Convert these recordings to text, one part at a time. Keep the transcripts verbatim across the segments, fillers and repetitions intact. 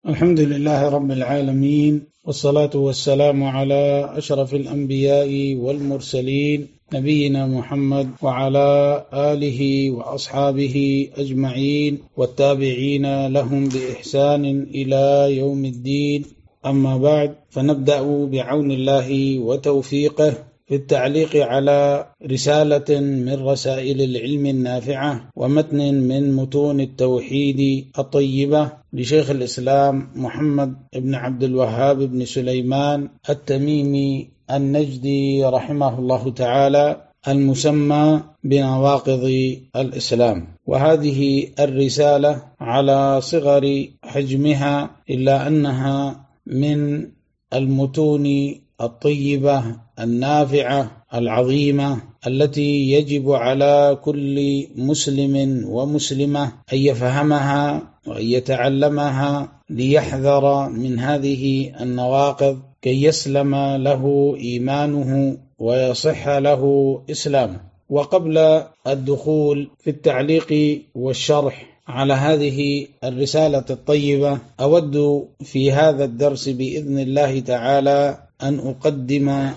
الحمد لله رب العالمين، والصلاة والسلام على أشرف الأنبياء والمرسلين نبينا محمد وعلى آله وأصحابه أجمعين والتابعين لهم بإحسان إلى يوم الدين. أما بعد، فنبدأ بعون الله وتوفيقه في التعليق على رسالة من رسائل العلم النافعة ومتن من متون التوحيد الطيبة لشيخ الإسلام محمد بن عبد الوهاب بن سليمان التميمي النجدي رحمه الله تعالى، المسمى بنواقض الإسلام. وهذه الرسالة على صغر حجمها إلا أنها من المتون الطيبة النافعة العظيمة التي يجب على كل مسلم ومسلمة أن يفهمها وأن يتعلمها ليحذر من هذه النواقض كي يسلم له إيمانه ويصح له إسلامه. وقبل الدخول في التعليق والشرح على هذه الرسالة الطيبة، أود في هذا الدرس بإذن الله تعالى أن أقدم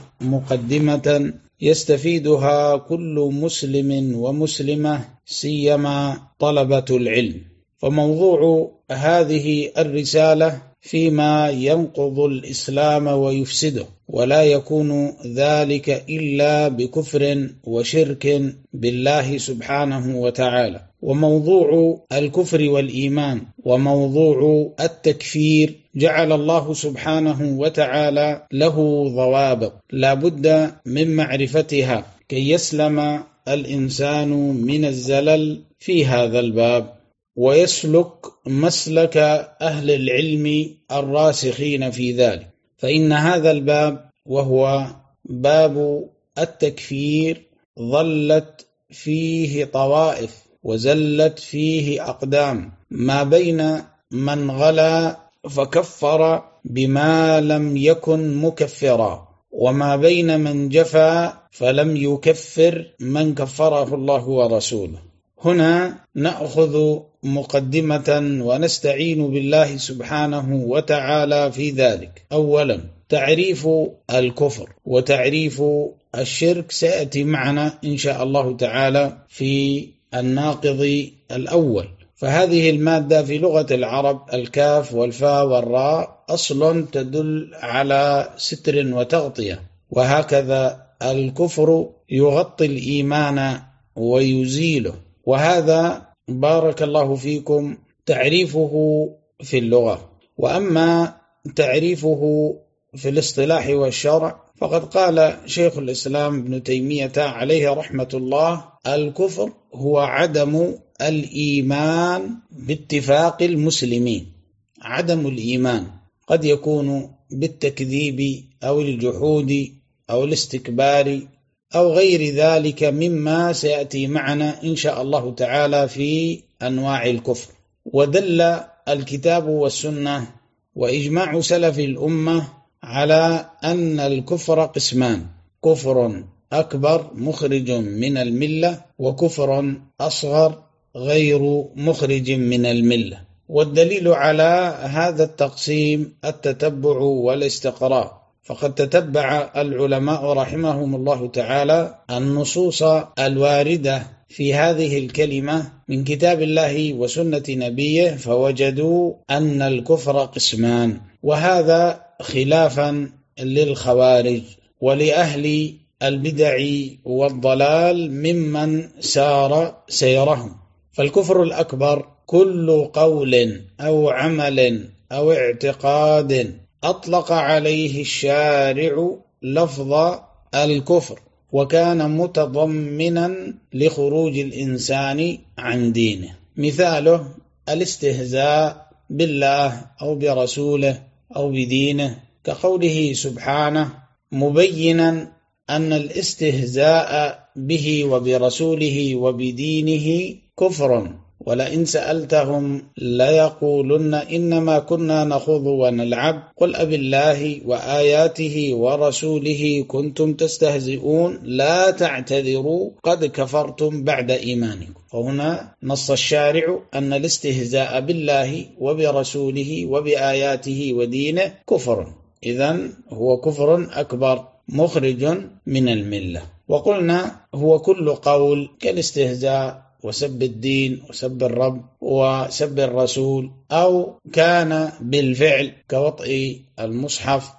مقدمة يستفيدها كل مسلم ومسلمة، سيما طلبة العلم. فموضوع هذه الرسالة فيما ينقض الإسلام ويفسده، ولا يكون ذلك إلا بكفر وشرك بالله سبحانه وتعالى. وموضوع الكفر والإيمان وموضوع التكفير جعل الله سبحانه وتعالى له ضوابط لا بد من معرفتها كي يسلم الإنسان من الزلل في هذا الباب ويسلك مسلك أهل العلم الراسخين في ذلك. فإن هذا الباب وهو باب التكفير ظلت فيه طوائف وزلت فيه أقدام، ما بين من غلا فكفر بما لم يكن مكفرا، وما بين من جفا فلم يكفر من كفره الله ورسوله. هنا نأخذ مقدمة ونستعين بالله سبحانه وتعالى في ذلك. أولا، تعريف الكفر وتعريف الشرك سيأتي معنا إن شاء الله تعالى في الناقض الأول. فهذه المادة في لغة العرب الكاف والفاء والراء أصل تدل على ستر وتغطية، وهكذا الكفر يغطي الإيمان ويزيله. وهذا بارك الله فيكم تعريفه في اللغة. وأما تعريفه في الاصطلاح والشرع فقد قال شيخ الإسلام ابن تيمية عليه رحمة الله: الكفر هو عدم الإيمان باتفاق المسلمين. عدم الإيمان قد يكون بالتكذيب أو الجحود أو الاستكبار أو غير ذلك مما سيأتي معنا إن شاء الله تعالى في أنواع الكفر. ودل الكتاب والسنة وإجماع سلف الأمة على أن الكفر قسمان: كفر أكبر مخرج من الملة، وكفر أصغر غير مخرج من الملة. والدليل على هذا التقسيم التتبع والاستقراء، فقد تتبع العلماء رحمهم الله تعالى النصوص الواردة في هذه الكلمة من كتاب الله وسنة نبيه، فوجدوا أن الكفر قسمان، وهذا خلافا للخوارج ولأهل البدع والضلال ممن سار سيرهم. فالكفر الأكبر كل قول أو عمل أو اعتقاد أطلق عليه الشارع لفظ الكفر وكان متضمنا لخروج الإنسان عن دينه. مثاله الاستهزاء بالله أو برسوله أو بدينه، كقوله سبحانه مبينا أن الاستهزاء به وبرسوله وبدينه كفر ولئن سألتهم ليقولن إنما كنا نخوض ونلعب قل أبالله وآياته ورسوله كنتم تستهزئون لا تعتذروا قد كفرتم بعد إيمانكم. فهنا نص الشارع أن الاستهزاء بالله وبرسوله وبآياته ودينه كفر، إذن هو كفر أكبر مخرج من الملة. وقلنا هو كل قول كالاستهزاء وسب الدين وسب الرب وسب الرسول، أو كان بالفعل كوطئ المصحف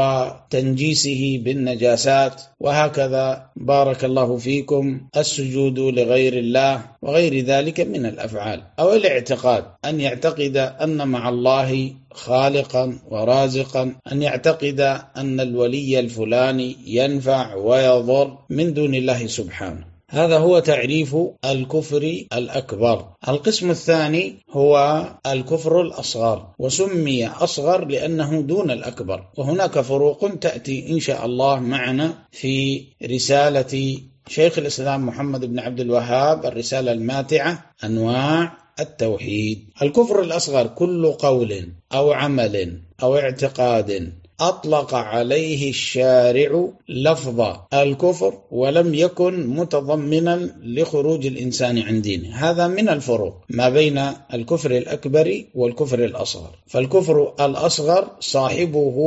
وتنجيسه بالنجاسات، وهكذا بارك الله فيكم السجود لغير الله وغير ذلك من الأفعال. أو الاعتقاد، أن يعتقد أن مع الله خالقا ورازقا، أن يعتقد أن الولي الفلاني ينفع ويضر من دون الله سبحانه. هذا هو تعريف الكفر الأكبر. القسم الثاني هو الكفر الأصغر، وسمي أصغر لأنه دون الأكبر، وهناك فروق تأتي إن شاء الله معنا في رسالة شيخ الإسلام محمد بن عبد الوهاب، الرسالة الماتعة أنواع التوحيد. الكفر الأصغر كل قول أو عمل أو اعتقاد أطلق عليه الشارع لفظ الكفر ولم يكن متضمنا لخروج الإنسان عن دينه. هذا من الفروق ما بين الكفر الأكبر والكفر الأصغر. فالكفر الأصغر صاحبه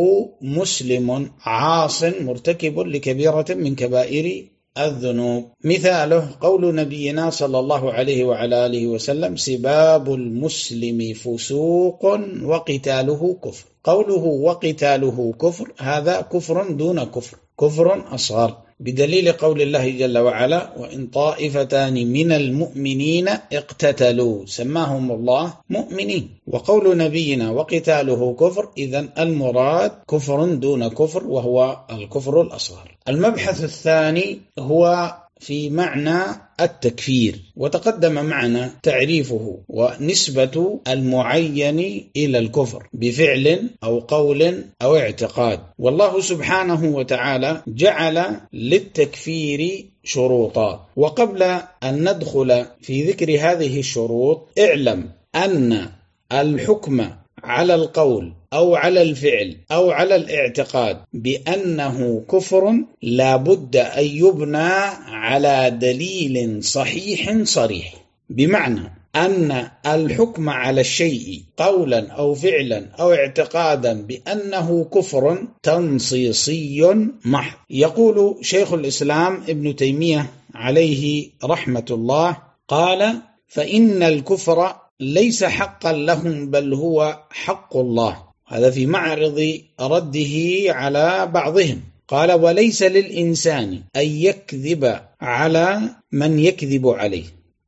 مسلم عاص مرتكب لكبيرة من كبائر الذنوب. مثاله قول نبينا صلى الله عليه وعلى آله وسلم: سباب المسلم فسوق وقتاله كفر. قوله وقتاله كفر، هذا كفر دون كفر، كفر أصغر، بدليل قول الله جل وعلا: وإن طائفتان من المؤمنين اقتتلوا سماهم الله مؤمنين. وقول نبينا وقتاله كفر، إذن المراد كفر دون كفر وهو الكفر الأصغر. المبحث الثاني هو في معنى التكفير، وتقدم معنا تعريفه ونسبة المعين إلى الكفر بفعل أو قول أو اعتقاد. والله سبحانه وتعالى جعل للتكفير شروطا، وقبل أن ندخل في ذكر هذه الشروط اعلم أن الحكم على القول أو على الفعل أو على الاعتقاد بأنه كفر لا بد أن يبنى على دليل صحيح صريح، بمعنى أن الحكم على الشيء قولا أو فعلا أو اعتقادا بأنه كفر تنصيصي محض. يقول شيخ الإسلام ابن تيمية عليه رحمة الله قال: فإن الكفر ليس حقا لهم بل هو حق الله. هذا في معرض رده على بعضهم. قال: وليس للإنسان أن يكذب على من يكذب عليه،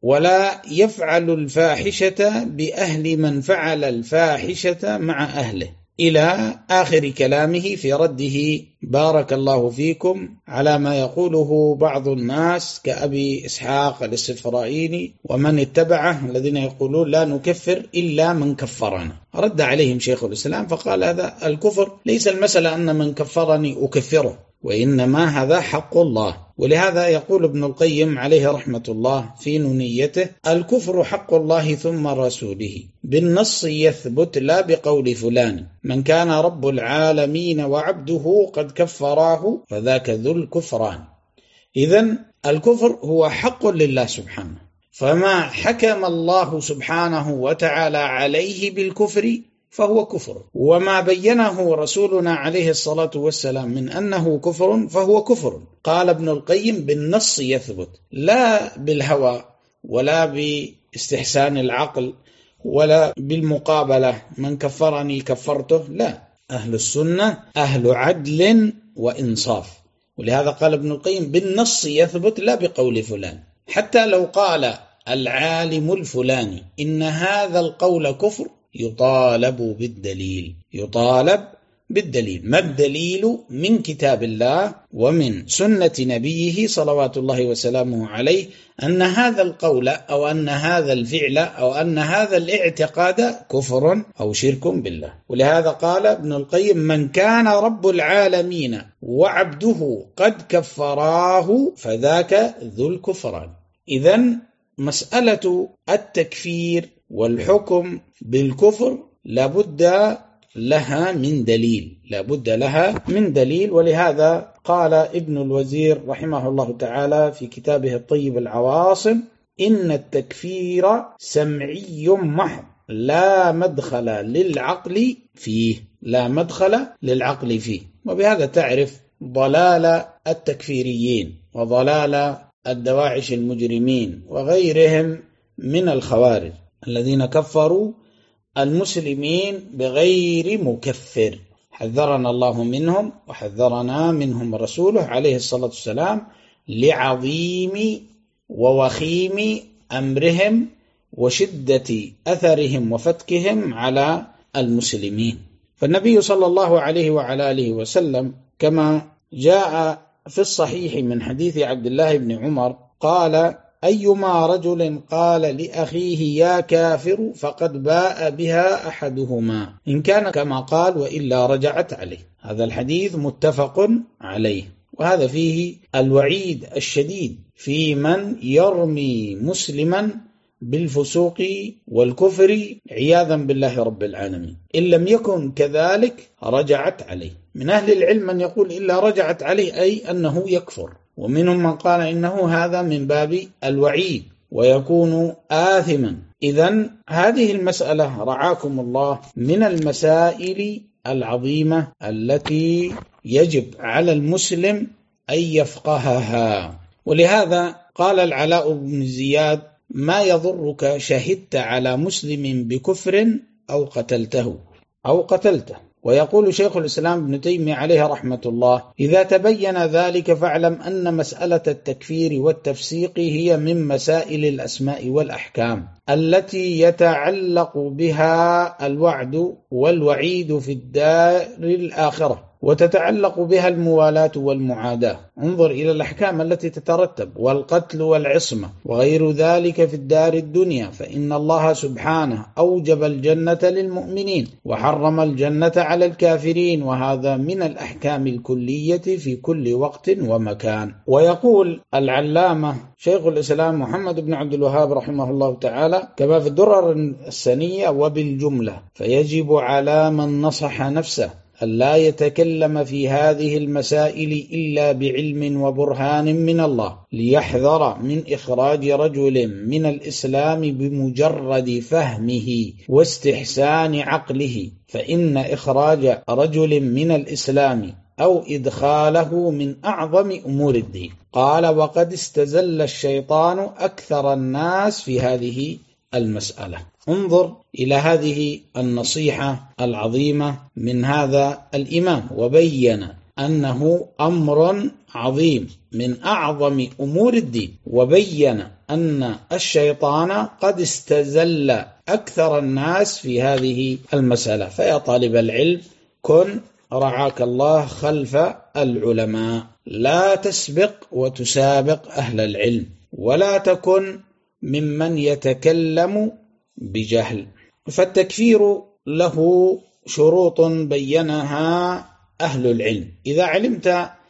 ولا يفعل الفاحشة بأهل من فعل الفاحشة مع أهله، إلى آخر كلامه في رده بارك الله فيكم على ما يقوله بعض الناس كأبي إسحاق الإسفرايني ومن اتبعه الذين يقولون لا نكفر إلا من كفرنا. رد عليهم شيخ الإسلام فقال: هذا الكفر ليس المسألة أن من كفرني أكفره، وإنما هذا حق الله. ولهذا يقول ابن القيم عليه رحمة الله في نونيته: الكفر حق الله ثم رسوله بالنص يثبت لا بقول فلان، من كان رب العالمين وعبده قد كفراه فذاك ذو الكفران. إذن الكفر هو حق لله سبحانه، فما حكم الله سبحانه وتعالى عليه بالكفر فهو كفر، وما بينه رسولنا عليه الصلاة والسلام من أنه كفر فهو كفر. قال ابن القيم: بالنص يثبت، لا بالهوى ولا باستحسان العقل ولا بالمقابلة، من كفرني كفرته، لا، أهل السنة أهل عدل وإنصاف. ولهذا قال ابن القيم: بالنص يثبت لا بقول فلان. حتى لو قال العالم الفلاني إن هذا القول كفر يطالب بالدليل، يطالب بالدليل. ما الدليل؟ من كتاب الله ومن سنة نبيه صلوات الله وسلامه عليه أن هذا القول أو أن هذا الفعل أو أن هذا الاعتقاد كفر أو شرك بالله. ولهذا قال ابن القيم: من كان رب العالمين وعبده قد كفراه فذاك ذو الكفران. إذن مسألة التكفير والحكم بالكفر لابد لها من دليل لابد لها من دليل ولهذا قال ابن الوزير رحمه الله تعالى في كتابه الطيب العواصم: إن التكفير سمعي محض لا مدخل للعقل فيه لا مدخل للعقل فيه. وبهذا تعرف ضلال التكفيريين وضلال الدواعش المجرمين وغيرهم من الخوارج الذين كفروا المسلمين بغير مكفر. حذرنا الله منهم وحذرنا منهم رسوله عليه الصلاة والسلام لعظيم ووخيم أمرهم وشدة أثرهم وفتكهم على المسلمين. فالنبي صلى الله عليه وعلى آله وسلم كما جاء في الصحيح من حديث عبد الله بن عمر قال: أيما رجل قال لأخيه يا كافر فقد باء بها أحدهما إن كان كما قال وإلا رجعت عليه. هذا الحديث متفق عليه، وهذا فيه الوعيد الشديد في من يرمي مسلما بالفسوق والكفر عياذا بالله رب العالمين. إن لم يكن كذلك رجعت عليه. من أهل العلم من يقول إلا رجعت عليه أي أنه يكفر، ومنهم من قال إنه هذا من باب الوعيد ويكون آثما. إذن هذه المسألة رعاكم الله من المسائل العظيمة التي يجب على المسلم أن يفقهها. ولهذا قال العلاء بن زياد: ما يضرك شهدت على مسلم بكفر أو قتلته أو قتلته. ويقول شيخ الإسلام ابن تيمية عليه رحمة الله: إذا تبين ذلك فاعلم أن مسألة التكفير والتفسيق هي من مسائل الأسماء والأحكام التي يتعلق بها الوعد والوعيد في الدار الآخرة، وتتعلق بها الموالاة والمعاداة. انظر إلى الأحكام التي تترتب، والقتل والعصمة وغير ذلك في الدار الدنيا، فإن الله سبحانه أوجب الجنة للمؤمنين وحرم الجنة على الكافرين، وهذا من الأحكام الكلية في كل وقت ومكان. ويقول العلامة شيخ الإسلام محمد بن عبد الوهاب رحمه الله تعالى كما في الدرر السنية: وبالجملة فيجب على من نصح نفسه ألا يتكلم في هذه المسائل إلا بعلم وبرهان من الله، ليحذر من إخراج رجل من الإسلام بمجرد فهمه واستحسان عقله، فإن إخراج رجل من الإسلام أو إدخاله من أعظم أمور الدين. قال: وقد استزل الشيطان أكثر الناس في هذه المسألة. انظر إلى هذه النصيحة العظيمة من هذا الإمام، وبين أنه أمر عظيم من أعظم أمور الدين، وبين أن الشيطان قد استزل أكثر الناس في هذه المسألة. فيا طالب العلم كن رعاك الله خلف العلماء، لا تسبق وتسابق أهل العلم، ولا تكن ممن يتكلم بجهل. فالتكفير له شروط بينها أهل العلم. إذا علمت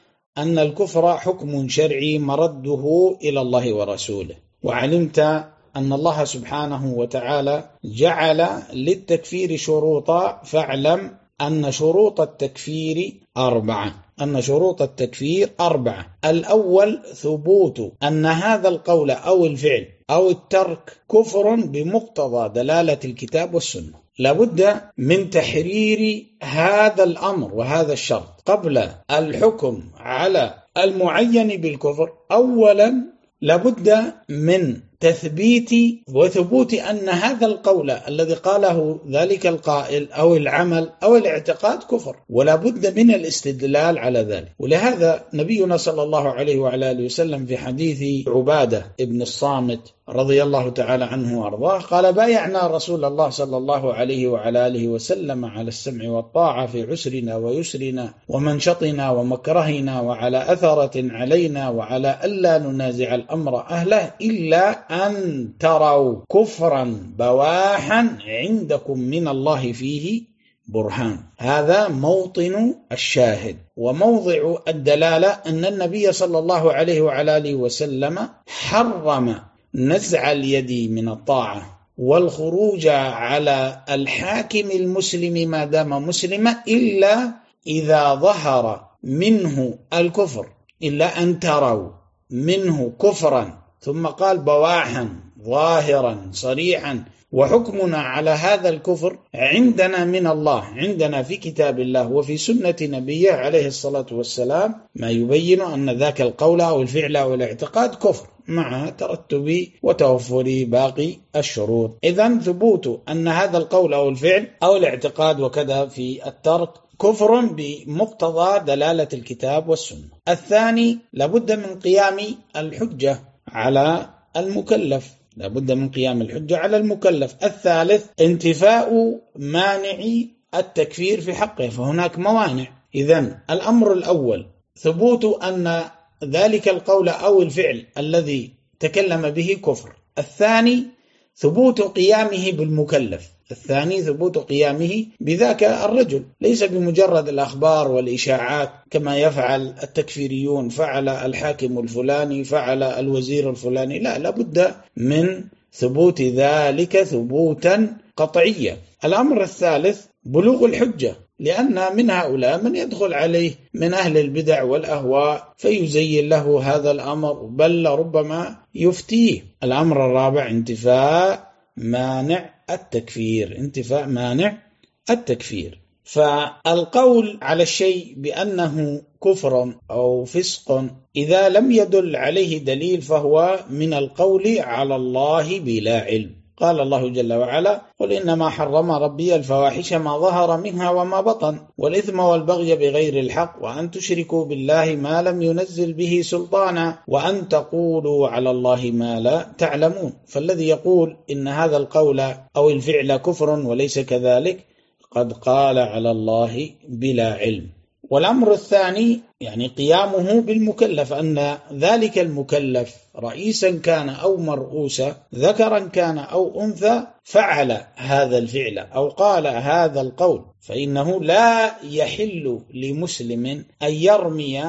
أن الكفر حكم شرعي مرده إلى الله ورسوله، وعلمت أن الله سبحانه وتعالى جعل للتكفير شروطا، فاعلم أن شروط التكفير أربعة أن شروط التكفير أربعة الأول ثبوت أن هذا القول أو الفعل أو الترك كفر بمقتضى دلالة الكتاب والسنة. لابد من تحرير هذا الأمر وهذا الشرط قبل الحكم على المعين بالكفر. أولا لابد من تثبيت وثبوت أن هذا القول الذي قاله ذلك القائل أو العمل أو الاعتقاد كفر، ولا بد من الاستدلال على ذلك. ولهذا نبينا صلى الله عليه وعلى آله وسلم في حديث عبادة ابن الصامت رضي الله تعالى عنه وارضاه قال: بايعنا رسول الله صلى الله عليه وعلى آله وسلم على السمع والطاعة في عسرنا ويسرنا ومنشطنا ومكرهنا، وعلى أثرة علينا، وعلى ألا ننازع الأمر أهله إلا أن تروا كفرا بواحا عندكم من الله فيه برهان. هذا موطن الشاهد وموضع الدلالة أن النبي صلى الله عليه وعلى آله وسلم حرم نزع اليد من الطاعة والخروج على الحاكم المسلم ما دام مسلما إلا إذا ظهر منه الكفر، إلا أن تروا منه كفرا، ثم قال بواحا ظاهرا صريحا، وحكمنا على هذا الكفر عندنا من الله، عندنا في كتاب الله وفي سنة نبيه عليه الصلاة والسلام ما يبين أن ذاك القول أو الفعل أو الاعتقاد كفر مع ترتب وتوفر باقي الشروط. إذن ثبوت أن هذا القول أو الفعل أو الاعتقاد وكذا في الترك كفر بمقتضى دلالة الكتاب والسنة. الثاني لابد من قيام الحجة على المكلف، لابد من قيام الحجة على المكلف. الثالث انتفاء مانع التكفير في حقه، فهناك موانع. إذن الأمر الأول ثبوت أن ذلك القول أو الفعل الذي تكلم به كفر. الثاني ثبوت قيامه بالمكلف، الثاني ثبوت قيامه بذاك الرجل، ليس بمجرد الأخبار والإشاعات كما يفعل التكفيريون، فعل الحاكم الفلاني، فعل الوزير الفلاني، لا، لابد من ثبوت ذلك ثبوتا قطعيا. الأمر الثالث بلوغ الحجة، لأن من هؤلاء من يدخل عليه من أهل البدع والأهواء فيزين له هذا الأمر، بل ربما يفتيه. الأمر الرابع انتفاء مانع التكفير، انتفاء مانع التكفير. فالقول على الشيء بأنه كفر أو فسق إذا لم يدل عليه دليل فهو من القول على الله بلا علم. قال الله جل وعلا: قل إنما حرم ربي الفواحش ما ظهر منها وما بطن والإثم والبغي بغير الحق وأن تشركوا بالله ما لم ينزل به سلطانا وأن تقولوا على الله ما لا تعلمون. فالذي يقول إن هذا القول أو الفعل كفر وليس كذلك قد قال على الله بلا علم. والأمر الثاني يعني قيامه بالمكلف، أن ذلك المكلف رئيسا كان أو مرؤوسا، ذكرا كان أو أنثى، فعل هذا الفعل أو قال هذا القول، فإنه لا يحل لمسلم أن يرمي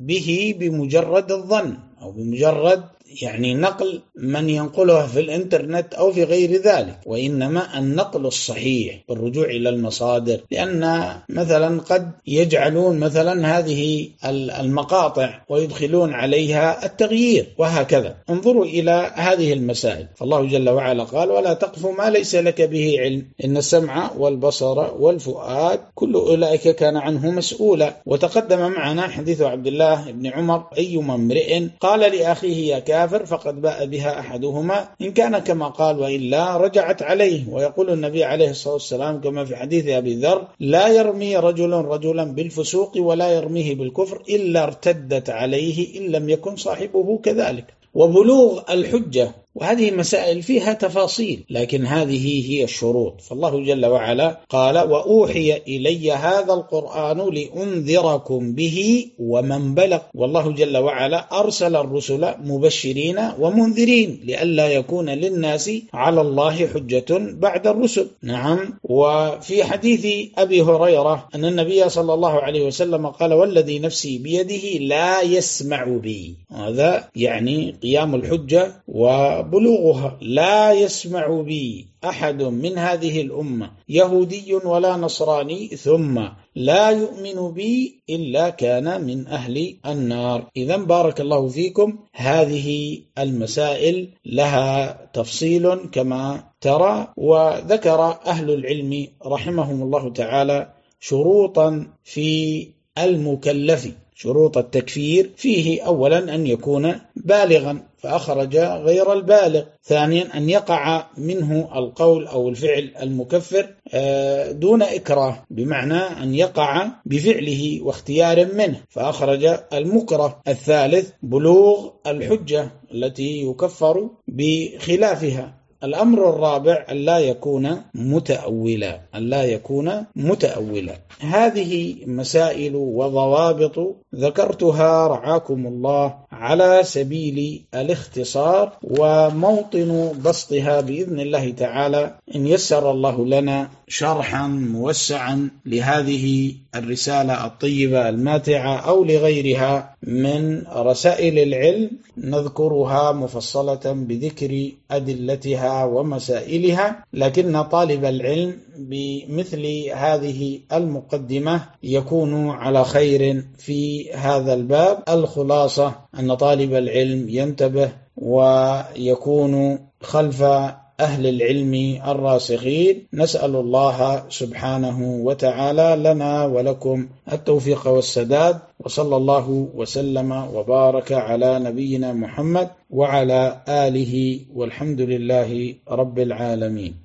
به بمجرد الظن أو بمجرد يعني نقل من ينقلها في الإنترنت أو في غير ذلك، وإنما النقل الصحيح بالرجوع إلى المصادر. لأن مثلا قد يجعلون مثلا هذه المقاطع ويدخلون عليها التغيير وهكذا. انظروا إلى هذه المسائل. فالله جل وعلا قال: ولا تقف ما ليس لك به علم إن السمع والبصر والفؤاد كل أولئك كان عنه مسؤولا. وتقدم معنا حديث عبد الله بن عمر: أيما امرئ قال لأخيه يا كافر فقد باء بها أحدهما إن كان كما قال وإلا رجعت عليه. ويقول النبي عليه الصلاة والسلام كما في حديث أبي ذر: لا يرمي رجل رجلا بالفسوق ولا يرميه بالكفر إلا ارتدت عليه إن لم يكن صاحبه كذلك. وبلوغ الحجة، وهذه مسائل فيها تفاصيل، لكن هذه هي الشروط. فالله جل وعلا قال: وأوحي إلي هذا القرآن لأنذركم به ومن بلغ. والله جل وعلا أرسل الرسل مبشرين ومنذرين لئلا يكون للناس على الله حجة بعد الرسل. نعم. وفي حديث أبي هريرة أن النبي صلى الله عليه وسلم قال: والذي نفسي بيده لا يسمع بي. هذا يعني قيام الحجة وبلوغها. لا يسمع بي أحد من هذه الأمة يهودي ولا نصراني ثم لا يؤمن بي إلا كان من أهل النار. إذن بارك الله فيكم، هذه المسائل لها تفصيل كما ترى. وذكر أهل العلم رحمهم الله تعالى شروطا في المكلف، شروط التكفير فيه: أولا أن يكون بالغا فأخرج غير البالغ، ثانيا أن يقع منه القول أو الفعل المكفر دون إكراه، بمعنى أن يقع بفعله واختيار منه فأخرج المكره، الثالث بلوغ الحجة التي يكفر بخلافها. الأمر الرابع أن لا يكون متأولا، أن لا يكون متأولا. هذه مسائل وضوابط ذكرتها رعاكم الله على سبيل الاختصار، وموطن بسطها بإذن الله تعالى إن يسر الله لنا شرحا موسعا لهذه الرسالة الطيبة الماتعة أو لغيرها من رسائل العلم نذكرها مفصلة بذكر أدلتها ومسائلها، لكن طالب العلم بمثل هذه المقدمة يكون على خير في هذا الباب. الخلاصة أن طالب العلم ينتبه ويكون خلف أهل العلم الراسخين. نسأل الله سبحانه وتعالى لنا ولكم التوفيق والسداد، وصلى الله وسلم وبارك على نبينا محمد وعلى آله، والحمد لله رب العالمين.